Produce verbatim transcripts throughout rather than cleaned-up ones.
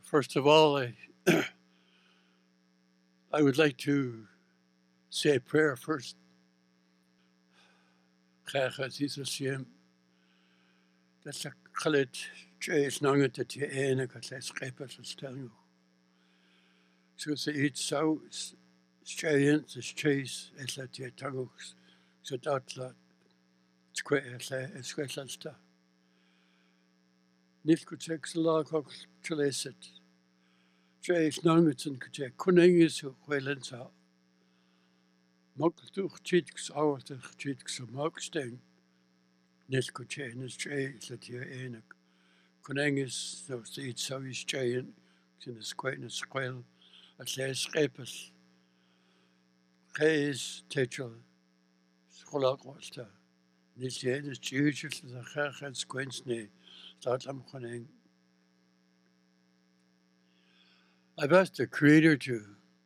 First of all, I, I would like to say a prayer first. Graag Aziz Hashem, dat ik gelet chase nange dat je ene kat les schepen zo stel. Zo ze iets zo giant is chase es laat je tagox zo dat laat skwe es es skwe sta. Niet goed seks laag ook chaleset. Chase nange ten kje koning is hoe kwelen zo. Makkeltuch chitks ouwertig chitks maksteen. Net kutje is chase dat je ene koning is zo iets zo is giant. In de squareness squel. Het lees schepers. Gees, tetchel, scholak was daar. Niet je is juist de graag het squens nee. Dat am koning. I've asked the Creator to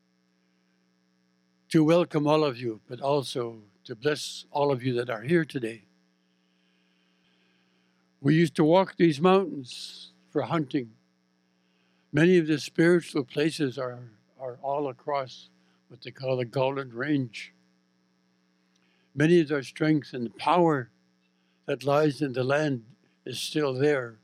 to welcome all of you, but also to bless all of you that are here today. We used to walk these mountains for hunting. Many of the spiritual places are, are all across what they call the Golden Range. Many of their strength and power that lies in the land is still there.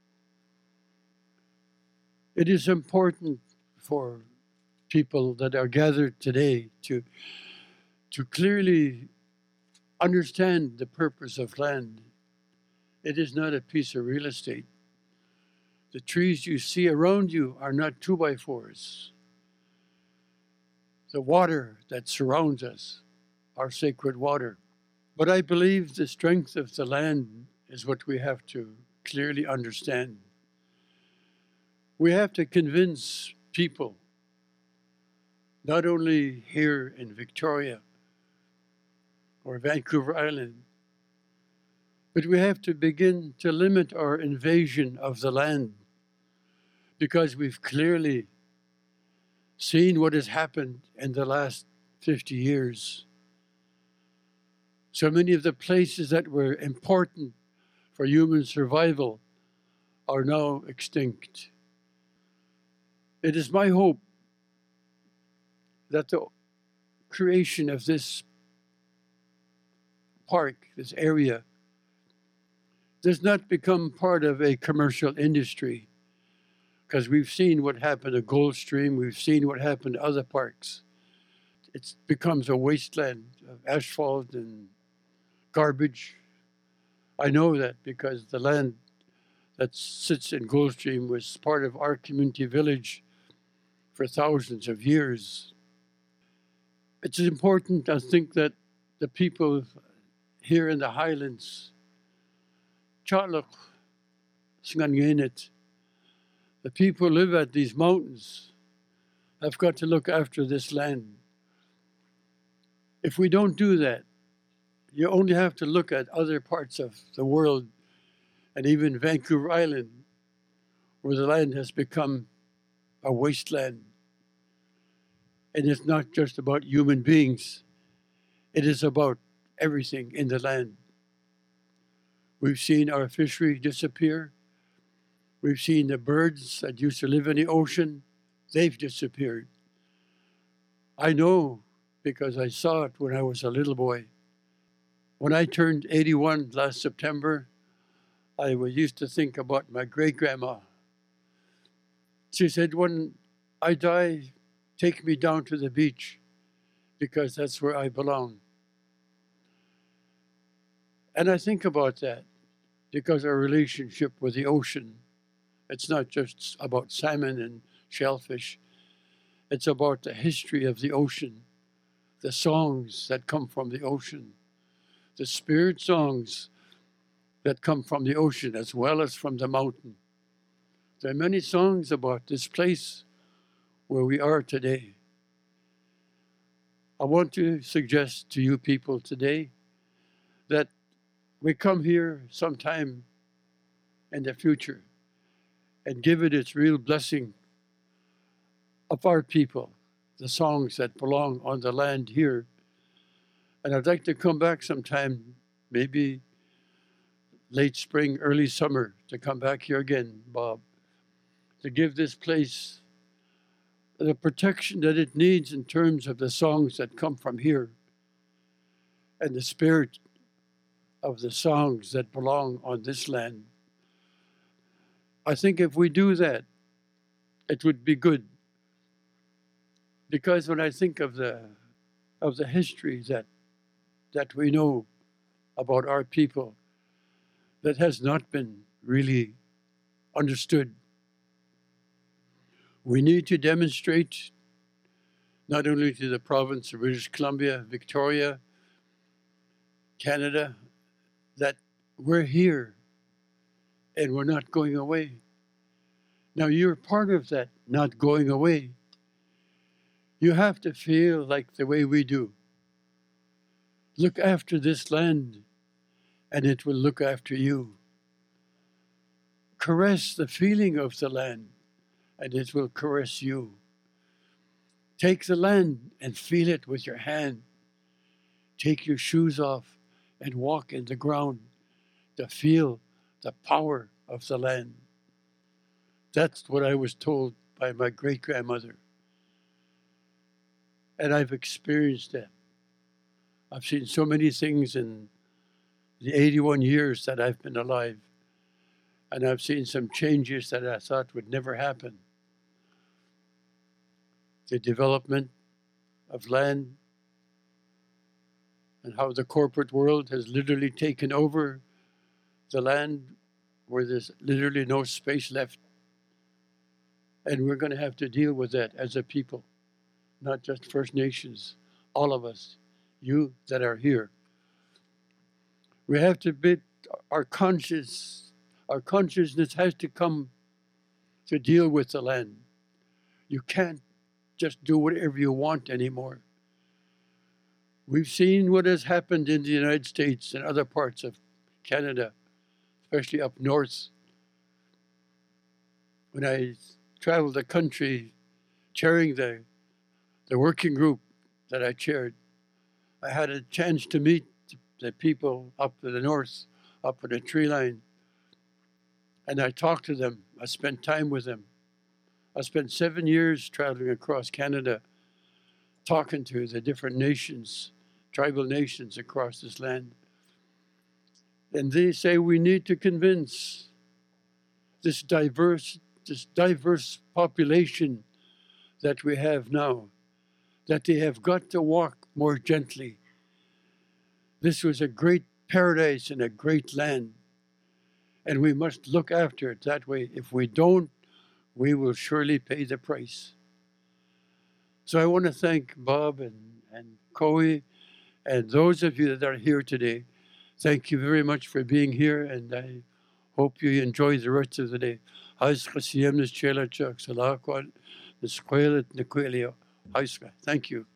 It is important for people that are gathered today to, to clearly understand the purpose of land. It is not a piece of real estate. The trees you see around you are not two by fours. The water that surrounds us, our sacred water. But I believe the strength of the land is what we have to clearly understand. We have to convince people, not only here in Victoria or Vancouver Island, but we have to begin to limit our invasion of the land, because we've clearly seen what has happened in the last fifty years. So many of the places that were important for human survival are now extinct. It is my hope that the creation of this park, this area, does not become part of a commercial industry, because we've seen what happened to Goldstream, we've seen what happened to other parks. It becomes a wasteland of asphalt and garbage. I know that because the land that sits in Goldstream was part of our community village for thousands of years. It's important, I think, that the people here in the Highlands, Chaluk, Snganyenit, the people who live at these mountains have got to look after this land. If we don't do that, you only have to look at other parts of the world and even Vancouver Island, where the land has become a wasteland. And it's not just about human beings. It is about everything in the land. We've seen our fishery disappear. We've seen the birds that used to live in the ocean, they've disappeared. I know because I saw it when I was a little boy. When I turned eighty-one last September, I used to think about my great-grandma. She said, when I die, take me down to the beach because that's where I belong. And I think about that because our relationship with the ocean, it's not just about salmon and shellfish. It's about the history of the ocean, the songs that come from the ocean, the spirit songs that come from the ocean as well as from the mountain. There are many songs about this place where we are today. I want to suggest to you people today that we come here sometime in the future and give it its real blessing of our people, the songs that belong on the land here. And I'd like to come back sometime, maybe late spring, early summer, to come back here again, Bob, to give this place the protection that it needs in terms of the songs that come from here and the spirit of the songs that belong on this land. I think if we do that, it would be good. Because when I think of the of the history that that we know about our people that has not been really understood, we need to demonstrate not only to the province of British Columbia, Victoria, Canada, that we're here and we're not going away. Now, you're part of that not going away. You have to feel like the way we do. Look after this land, and it will look after you. Caress the feeling of the land, and it will caress you. Take the land and feel it with your hand. Take your shoes off and walk in the ground to feel the power of the land. That's what I was told by my great-grandmother. And I've experienced that. I've seen so many things in the eighty-one years that I've been alive. And I've seen some changes that I thought would never happen. The development of land and how the corporate world has literally taken over the land where there's literally no space left. And we're going to have to deal with that as a people, not just First Nations, all of us, you that are here. We have to be, our conscious, our consciousness has to come to deal with the land. You can't just do whatever you want anymore. We've seen what has happened in the United States and other parts of Canada, especially up north. When I traveled the country chairing the, the working group that I chaired, I had a chance to meet the people up to the north, up in the tree line. And I talked to them. I spent time with them. I spent seven years traveling across Canada, talking to the different nations, tribal nations across this land. And they say we need to convince this diverse, this diverse population that we have now, that they have got to walk more gently. This was a great paradise and a great land, and we must look after it that way. If we don't, we will surely pay the price. So I want to thank Bob and, and Coey and those of you that are here today. Thank you very much for being here, and I hope you enjoy the rest of the day. Thank you.